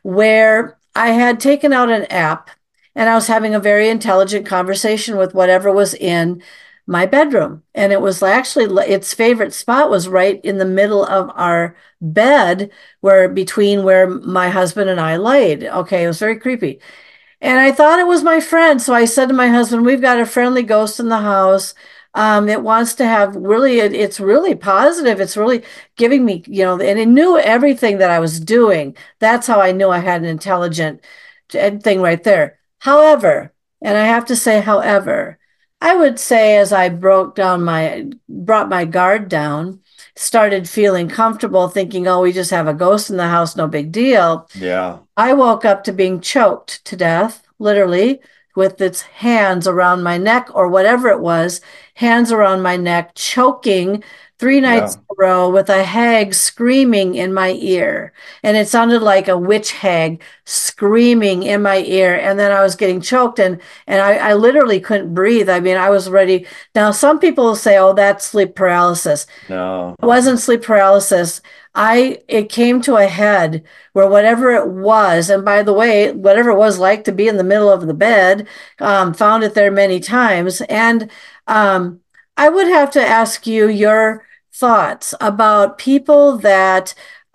where I had taken out an app and I was having a very intelligent conversation with whatever was in my bedroom. And it was actually its favorite spot was right in the middle of our bed, where between where my husband and I laid. Okay, it was very creepy. And I thought it was my friend. So I said to my husband, we've got a friendly ghost in the house. Um, it wants to have really, it, it's really positive. It's really giving me, you know, and it knew everything that I was doing. That's how I knew I had an intelligent thing right there. However, and I have to say, however, I would say as I broke down my, brought my guard down, started feeling comfortable, thinking, oh, we just have a ghost in the house, no big deal. Yeah. I woke up to being choked to death, literally, with its hands around my neck or whatever it was, hands around my neck, choking three nights Yeah. in a row with a hag screaming in my ear. And it sounded like a witch hag screaming in my ear. And then I was getting choked and, and I, I literally couldn't breathe. I mean, I was ready. Now, some people will say, oh, that's sleep paralysis. No. It wasn't sleep paralysis. I it came to a head where whatever it was, and by the way, whatever it was like to be in the middle of the bed, um, found it there many times. And um, I would have to ask you your thoughts about people that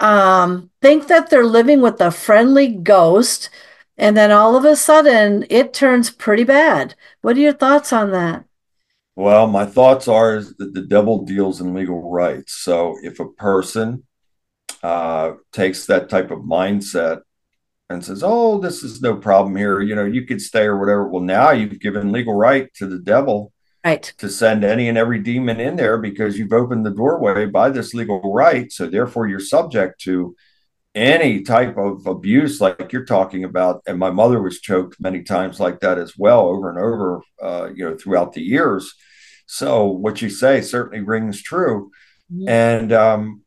um, think that they're living with a friendly ghost, and then all of a sudden it turns pretty bad. What are your thoughts on that? Well, my thoughts are is that the devil deals in legal rights. So if a person uh, takes that type of mindset and says, "Oh, this is no problem here. You know, you could stay or whatever." Well, now you've given legal right to the devil Right. to send any and every demon in there because you've opened the doorway by this legal right. So therefore, you're subject to any type of abuse like you're talking about. And my mother was choked many times like that as well, over and over, uh, you know, throughout the years. So what you say certainly rings true. Mhm. And um,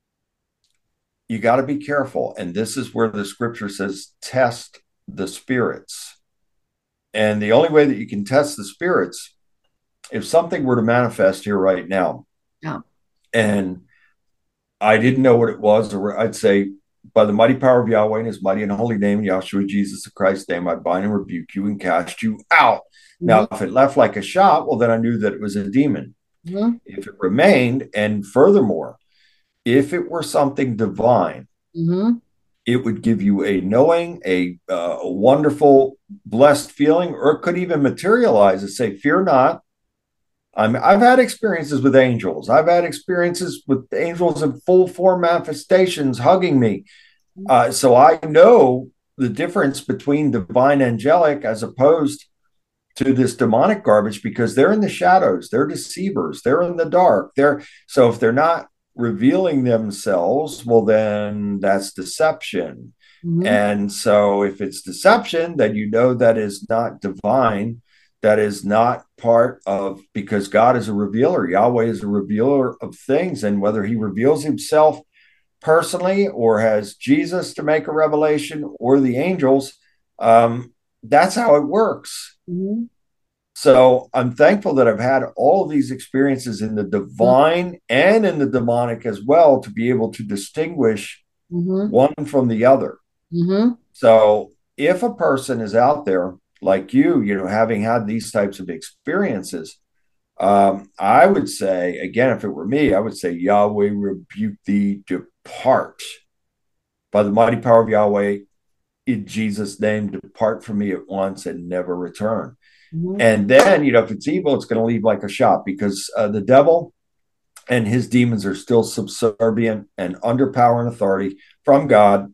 you got to be careful. And this is where the scripture says, test the spirits. And the only way that you can test the spirits, if something were to manifest here right now, Yeah. and I didn't know what it was, or I'd say, by the mighty power of Yahweh and his mighty and holy name, Yahshua Jesus of Christ's name, I bind and rebuke you and cast you out. Mm-hmm. Now, if it left like a shot, well, then I knew that it was a demon. Mm-hmm. If it remained, and furthermore, if it were something divine, Mm-hmm. it would give you a knowing, a, uh, a wonderful, blessed feeling, or it could even materialize and say, fear not. I'm, I've had experiences with angels. I've had experiences with angels in full form manifestations hugging me. Uh, so I know the difference between divine angelic as opposed to this demonic garbage because they're in the shadows, they're deceivers, they're in the dark. They're so if they're not revealing themselves, well, then that's deception. Mm-hmm. And so if it's deception, then you know that is not divine, that is not part of, because God is a revealer. Yahweh is a revealer of things. And whether he reveals himself personally or has Jesus to make a revelation or the angels, um, that's how it works. Mm-hmm. So I'm thankful that I've had all of these experiences in the divine and in the demonic as well to be able to distinguish mm-hmm. one from the other. Mm-hmm. So if a person is out there like you, you know, having had these types of experiences, um, I would say, again, if it were me, I would say, Yahweh rebuke thee, depart. By the mighty power of Yahweh, in Jesus' name, depart from me at once and never return. Mm-hmm. And then, you know, if it's evil, it's going to leave like a shot, because uh, the devil and his demons are still subservient and under power and authority from God.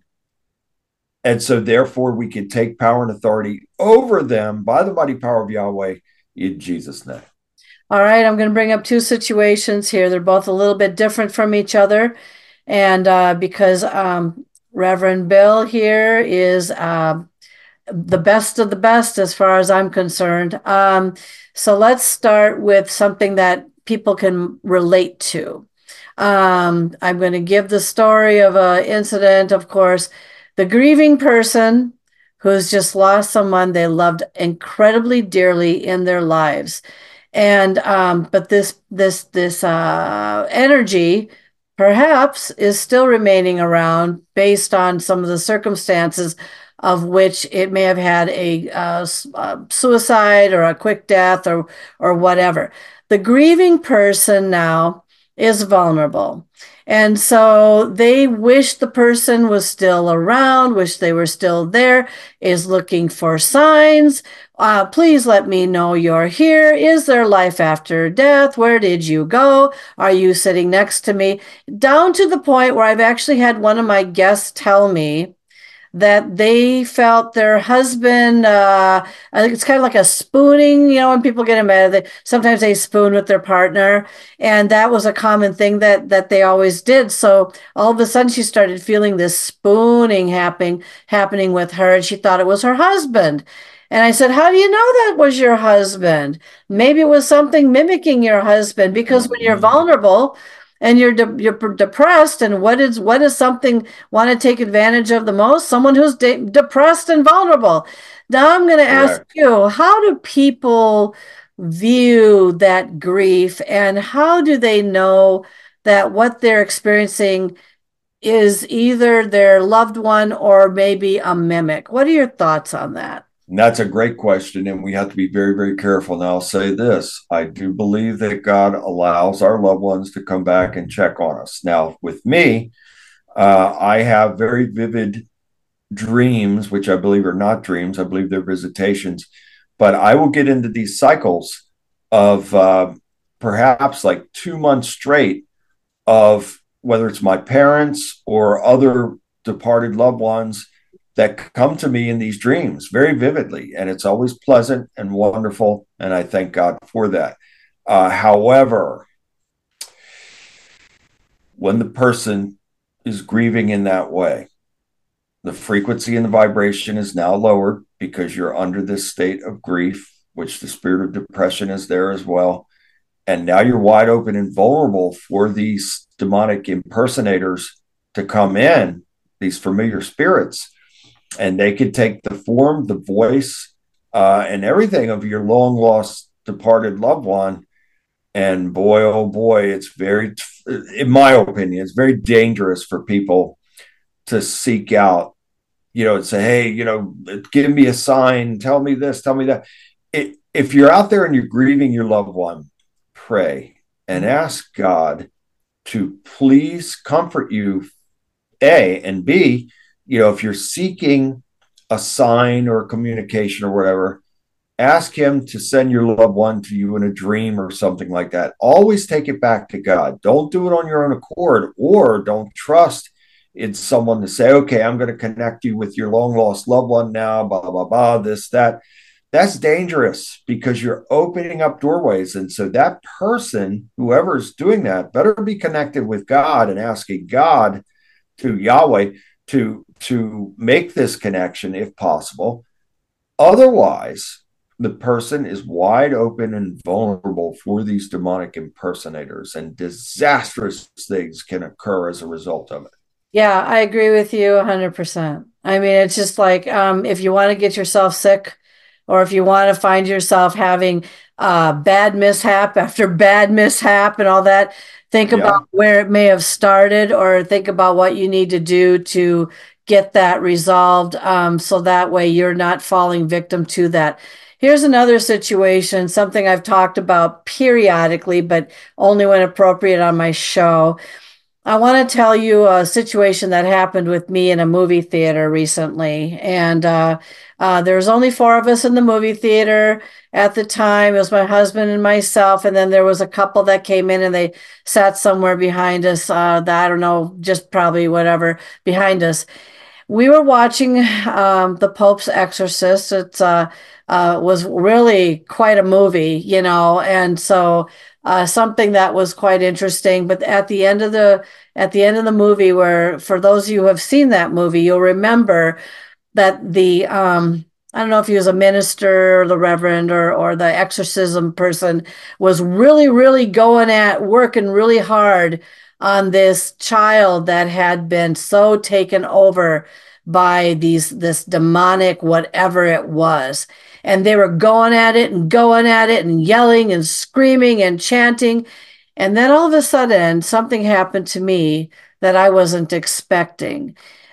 And so therefore we can take power and authority over them by the mighty power of Yahweh in Jesus' name. All right, I'm going to bring up two situations here. They're both a little bit different from each other. And uh, because um, Reverend Bill here is uh, the best of the best as far as I'm concerned. Um, so let's start with something that people can relate to. Um, I'm going to give the story of an incident, of course. The grieving person who's just lost someone they loved incredibly dearly in their lives. And um, but this this this uh, energy perhaps is still remaining around based on some of the circumstances of which it may have had a uh, uh, suicide or a quick death or or whatever. The grieving person now is vulnerable. And so they wish the person was still around, wish they were still there, is looking for signs. Uh, please let me know you're here. Is there life after death? Where did you go? Are you sitting next to me? Down to the point where I've actually had one of my guests tell me that they felt their husband, uh, I think it's kind of like a spooning, you know, when people get mad, they, sometimes they spoon with their partner. And that was a common thing that, that they always did. So all of a sudden she started feeling this spooning happening, happening with her. And she thought it was her husband. And I said, how do you know that was your husband? Maybe it was something mimicking your husband, because when you're vulnerable, and you're de- you're depressed, and what is what is something want to take advantage of the most? Someone who's de- depressed and vulnerable. Now I'm going to ask you, how do people view that grief, and how do they know that what they're experiencing is either their loved one or maybe a mimic? What are your thoughts on that? And that's a great question, and we have to be very, very careful. Now, I'll say this. I do believe that God allows our loved ones to come back and check on us. Now, with me, uh, I have very vivid dreams, which I believe are not dreams. I believe they're visitations. But I will get into these cycles of uh, perhaps like two months straight of whether it's my parents or other departed loved ones that come to me in these dreams very vividly. And it's always pleasant and wonderful. And I thank God for that. Uh, however, when the person is grieving in that way, the frequency and the vibration is now lowered because you're under this state of grief, which the spirit of depression is there as well. And now you're wide open and vulnerable for these demonic impersonators to come in, these familiar spirits. And they could take the form, the voice, uh, and everything of your long lost departed loved one. And boy, oh boy, it's very, in my opinion, it's very dangerous for people to seek out, you know, and say, hey, you know, give me a sign, tell me this, tell me that. It, if you're out there and you're grieving your loved one, pray and ask God to please comfort you, A, and B, you know, if you're seeking a sign or a communication or whatever, ask him to send your loved one to you in a dream or something like that. Always take it back to God. Don't do it on your own accord, or don't trust in someone to say, okay, I'm going to connect you with your long lost loved one now, blah, blah, blah, this, that. that's dangerous because you're opening up doorways. And so that person, whoever's doing that, better be connected with God and asking God, to Yahweh, to to make this connection if possible. Otherwise, the person is wide open and vulnerable for these demonic impersonators, and disastrous things can occur as a result of it. Yeah, I agree with you one hundred percent. I mean, it's just like um, if you want to get yourself sick, or if you want to find yourself having uh, bad mishap after bad mishap and all that, think Yeah. about where it may have started, or think about what you need to do to get that resolved, um, so that way you're not falling victim to that. Here's another situation, something I've talked about periodically, but only when appropriate on my show. I want to tell you a situation that happened with me in a movie theater recently. And uh, uh, there was only four of us in the movie theater at the time. It was my husband and myself. And then there was a couple that came in and they sat somewhere behind us, uh, that, I don't know, just probably whatever, behind us. We were watching um, The Pope's Exorcist. It uh, uh, was really quite a movie, you know, and so uh, something that was quite interesting. But at the end of the at the end of the movie, where for those of you who have seen that movie, you'll remember that the um, I don't know if he was a minister or the reverend or or the exorcism person was really, really going at working really hard on this child that had been so taken over by these this demonic whatever it was. And they were going at it and going at it and yelling and screaming and chanting. And then all of a sudden, something happened to me that I wasn't expecting.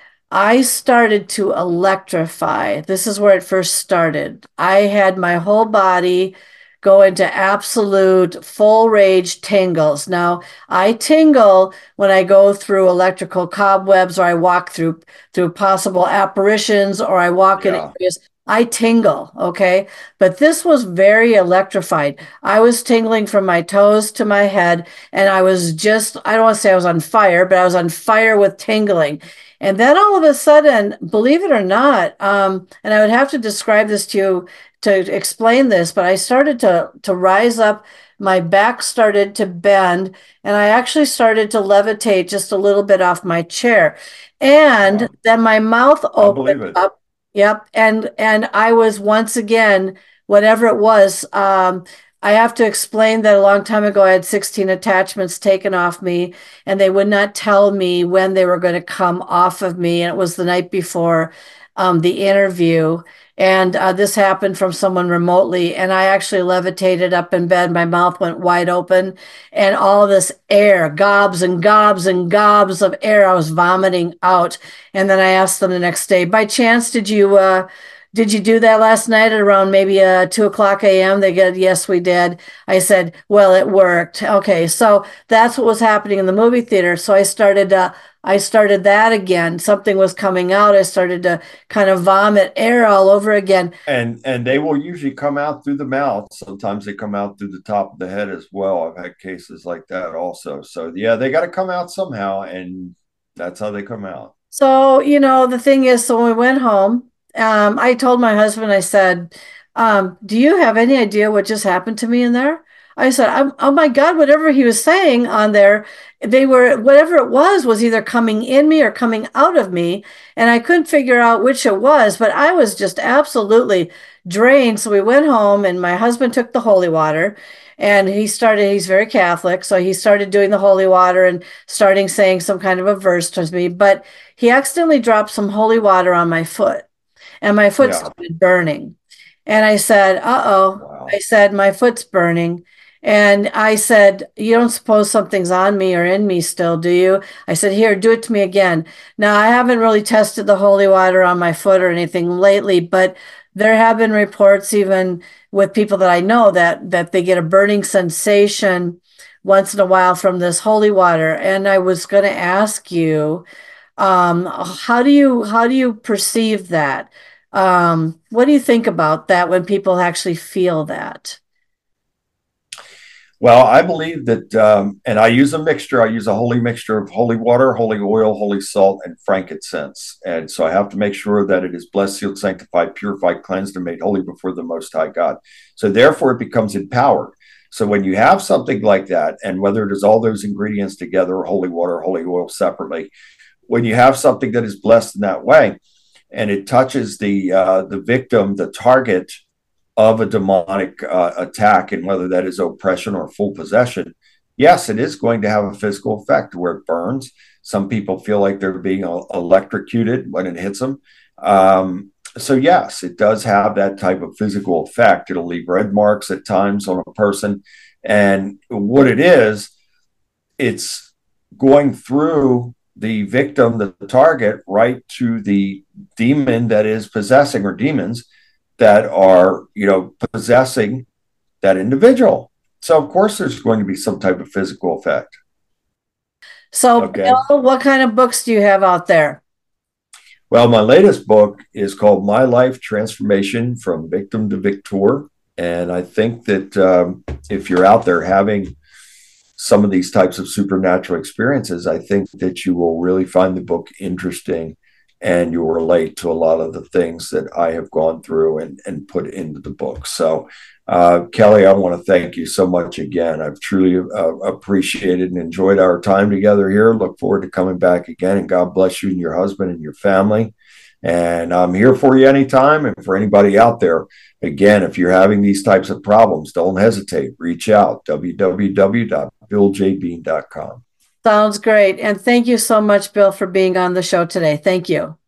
I started to electrify. This is where it first started. I had my whole body go into absolute full rage tingles. Now, I tingle when I go through electrical cobwebs, or I walk through through possible apparitions, or I walk yeah. in areas. I tingle, okay? But this was very electrified. I was tingling from my toes to my head, and I was just, I don't want to say I was on fire, but I was on fire with tingling. And then all of a sudden, believe it or not, um, and I would have to describe this to you to explain this, but I started to, to rise up. My back started to bend, and I actually started to levitate just a little bit off my chair. And wow. then my mouth opened up. Yep. And and I was once again, whatever it was, um, I have to explain that a long time ago, I had sixteen attachments taken off me, and they would not tell me when they were going to come off of me. And it was the night before um, the interview. And uh, this happened from someone remotely. And I actually levitated up in bed. My mouth went wide open, and all this air, gobs and gobs and gobs of air, I was vomiting out. And then I asked them the next day, by chance, did you uh, did you do that last night at around maybe uh, two o'clock a m? They said, yes, we did. I said, well, it worked. Okay, so that's what was happening in the movie theater. So I started uh, I started that again. Something was coming out. I started to kind of vomit air all over again. And and they will usually come out through the mouth. Sometimes they come out through the top of the head as well. I've had cases like that also. So yeah, they got to come out somehow, and that's how they come out. So, you know, the thing is, so when we went home, um, I told my husband, I said, um, do you have any idea what just happened to me in there? I said, oh, oh my God, whatever he was saying on there, they were, whatever it was, was either coming in me or coming out of me. And I couldn't figure out which it was, but I was just absolutely drained. So we went home, and my husband took the holy water, and he started, he's very Catholic. So he started doing the holy water and starting saying some kind of a verse to me, but he accidentally dropped some holy water on my foot, and my foot yeah. started burning. And I said, uh-oh, wow. I said, my foot's burning. And I said, you don't suppose something's on me or in me still, do you? I said, here, do it to me again. Now, I haven't really tested the holy water on my foot or anything lately, but there have been reports even with people that I know that that they get a burning sensation once in a while from this holy water. And I was going to ask you, um, how do you how do you perceive that? Um, what do you think about that when people actually feel that? Well, I believe that, um, and I use a mixture. I use a holy mixture of holy water, holy oil, holy salt, and frankincense. And so I have to make sure that it is blessed, sealed, sanctified, purified, cleansed, and made holy before the Most High God. So therefore, it becomes empowered. So when you have something like that, and whether it is all those ingredients together, holy water, holy oil separately, when you have something that is blessed in that way, and it touches the uh, the victim, the target of a demonic uh, attack, and whether that is oppression or full possession, yes, it is going to have a physical effect where it burns. Some people feel like they're being electrocuted when it hits them. Um, so yes, it does have that type of physical effect. It'll leave red marks at times on a person. And what it is, it's going through the victim, the target, right to the demon that is possessing, or demons that are, you know, possessing that individual. So of course there's going to be some type of physical effect. So okay. Bill, what kind of books do you have out there? Well, my latest book is called My Life Transformation from Victim to Victor. And I think that um, if you're out there having some of these types of supernatural experiences, I think that you will really find the book interesting, and you'll relate to a lot of the things that I have gone through and, and put into the book. So, uh, Kelly, I want to thank you so much again. I've truly uh, appreciated and enjoyed our time together here. Look forward to coming back again, and God bless you and your husband and your family. And I'm here for you anytime. And for anybody out there, again, if you're having these types of problems, don't hesitate. Reach out, w w w dot bill j bean dot com. Sounds great. And thank you so much, Bill, for being on the show today. Thank you.